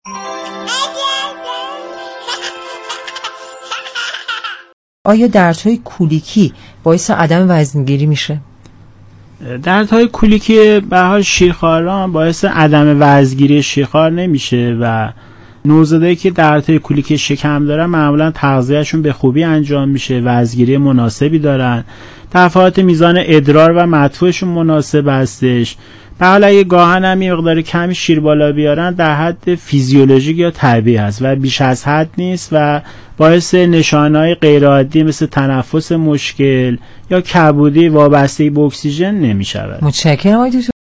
آیا دردهای کولیکی باعث عدم وزنگیری میشه؟ دردهای کولیکی به حال شیرخواران باعث عدم وزنگیری شیرخوار نمیشه و نوزادایی که دردهای کولیکی شکم دارن معمولا تغذیهشون به خوبی انجام میشه، وزنگیری مناسبی دارن، تفاوت میزان ادرار و مدفوعشون مناسب هستش. به حال اگه گاهن هم یه مقدار کمی شیر بالا بیارن در حد فیزیولوژیک یا طبیعی هست و بیش از حد نیست و باعث نشانه‌های غیرعادی مثل تنفس مشکل یا کبودی وابستگی به اکسیژن نمیشود. متشکرم آقای دکتر.